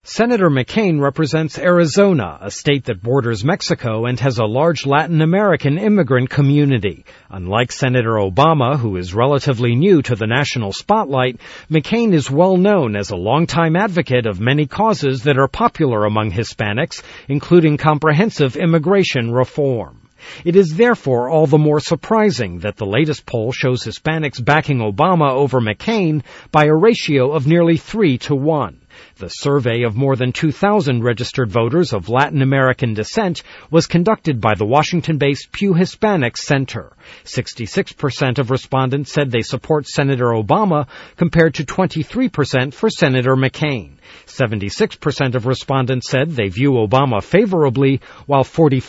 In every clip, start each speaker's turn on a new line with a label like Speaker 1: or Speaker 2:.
Speaker 1: Senator McCain represents Arizona, a state that borders Mexico and has a large Latin American immigrant community. Unlike Senator Obama, who is relatively new to the national spotlight, McCain is well known as a longtime advocate of many causes that are popular among Hispanics, including comprehensive immigration reform. It is therefore all the more surprising that the latest poll shows Hispanics backing Obama over McCain by a ratio of nearly 3-1. The survey of more than 2,000 registered voters of Latin American descent was conducted by the Washington-based Pew Hispanic Center. 66% of respondents said they support Senator Obama, compared to 23% for Senator McCain. 76% of respondents said they view Obama favorably, while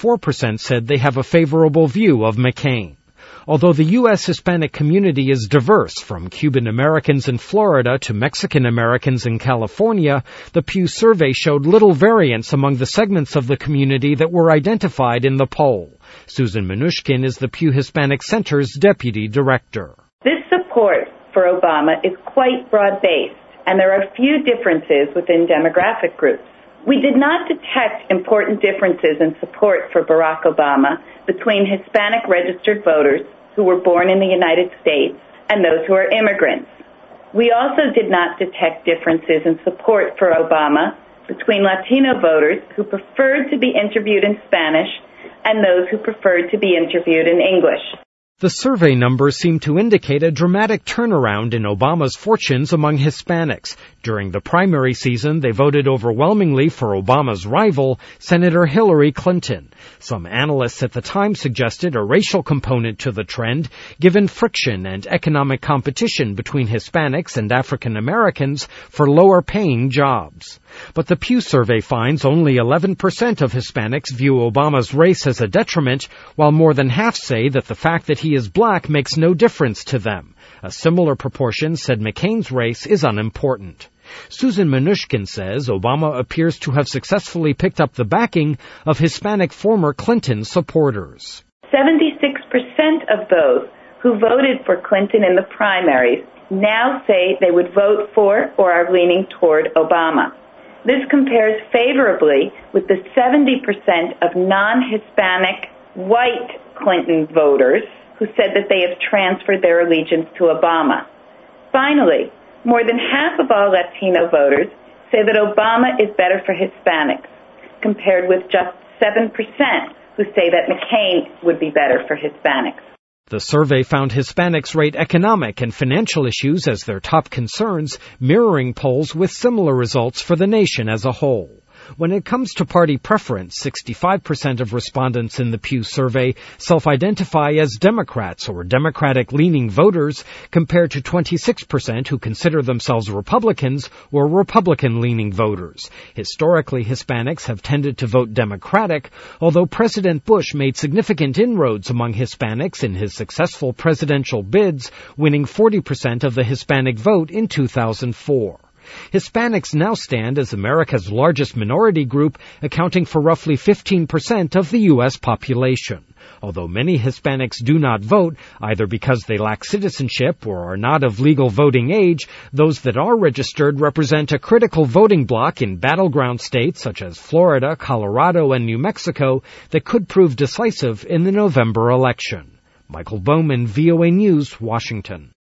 Speaker 1: 44% said they have a favorable view of McCain. Although the U.S. Hispanic community is diverse, from Cuban Americans in Florida to Mexican Americans in California, the Pew survey showed little variance among the segments of the community that were identified in the poll. Susan Minushkin is the Pew Hispanic Center's deputy director.
Speaker 2: This support for Obama is quite broad-based, and there are few differences within demographic groups. We did not detect important differences in support for Barack Obama between Hispanic registered voters who were born in the United States and those who are immigrants. We also did not detect differences in support for Obama between Latino voters who preferred to be interviewed in Spanish and those who preferred to be interviewed in English.
Speaker 1: The survey numbers seem to indicate a dramatic turnaround in Obama's fortunes among Hispanics. During the primary season, they voted overwhelmingly for Obama's rival, Senator Hillary Clinton. Some analysts at the time suggested a racial component to the trend, given friction and economic competition between Hispanics and African Americans for lower-paying jobs. But the Pew survey finds only 11% of Hispanics view Obama's race as a detriment, while more than half say that the fact that he is black makes no difference to them. A similar proportion said McCain's race is unimportant. Susan Minushkin says Obama appears to have successfully picked up the backing of Hispanic former Clinton supporters.
Speaker 2: 76% of those who voted for Clinton in the primaries now say they would vote for or are leaning toward Obama. This compares favorably with the 70% of non-Hispanic white Clinton voters who said that they have transferred their allegiance to Obama. Finally, more than half of all Latino voters say that Obama is better for Hispanics, compared with just 7% who say that McCain would be better for Hispanics.
Speaker 1: The survey found Hispanics rate economic and financial issues as their top concerns, mirroring polls with similar results for the nation as a whole. When it comes to party preference, 65% of respondents in the Pew survey self-identify as Democrats or Democratic-leaning voters, compared to 26% who consider themselves Republicans or Republican-leaning voters. Historically, Hispanics have tended to vote Democratic, although President Bush made significant inroads among Hispanics in his successful presidential bids, winning 40% of the Hispanic vote in 2004. Hispanics now stand as America's largest minority group, accounting for roughly 15% of the U.S. population. Although many Hispanics do not vote, either because they lack citizenship or are not of legal voting age, those that are registered represent a critical voting bloc in battleground states such as Florida, Colorado, and New Mexico that could prove decisive in the November election. Michael Bowman, VOA News, Washington.